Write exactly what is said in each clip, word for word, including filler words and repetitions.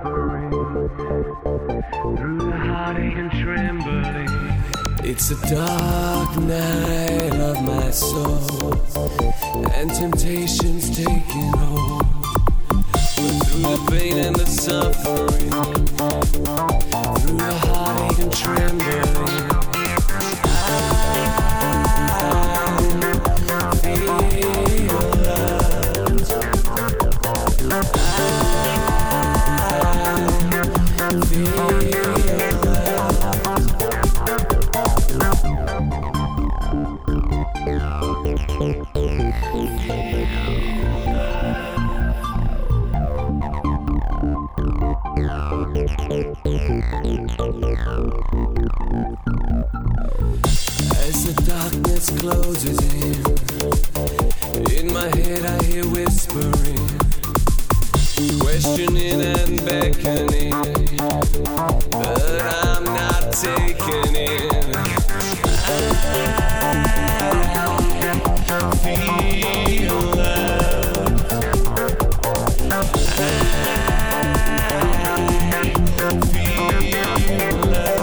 suffering, through the heartache and trembling. It's a dark night of my soul, and temptation's taking hold. But through the pain and the suffering, through the heartache and trembling, I feel loved. I feel as the darkness closes in, in my head I hear whispering, questioning and beckoning, but I'm not taking it. I feel loved. I feel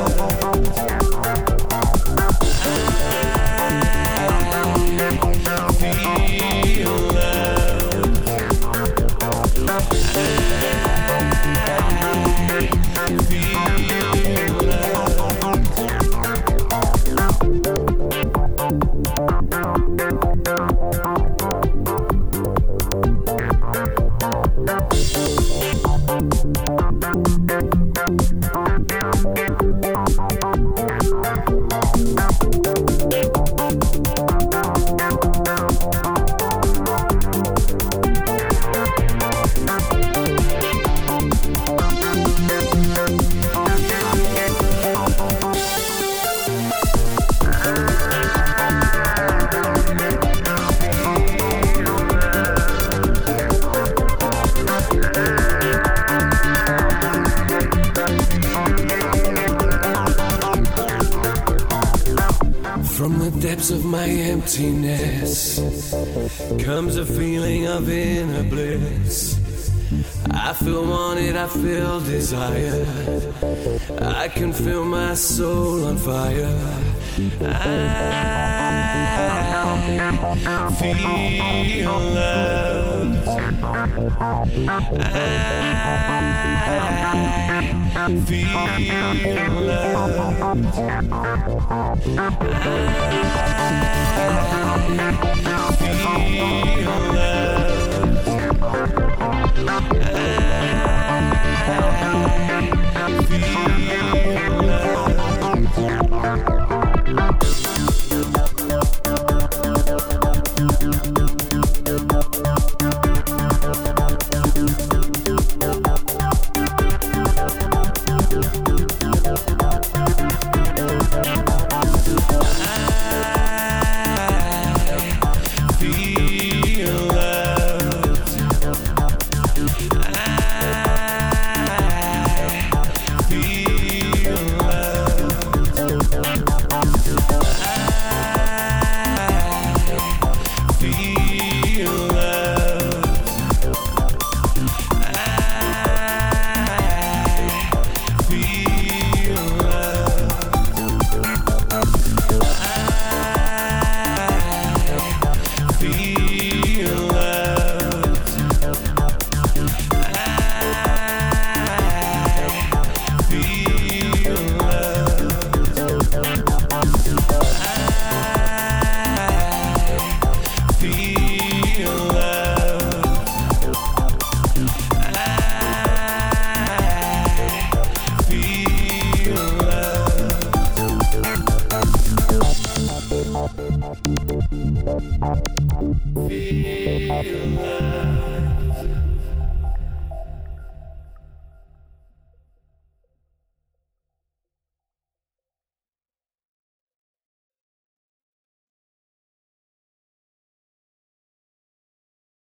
from the depths of my emptiness comes a feeling of inner bliss. I feel wanted, I feel desired. I can feel my soul on fire. I feel loved. I feel loved. I feel loved.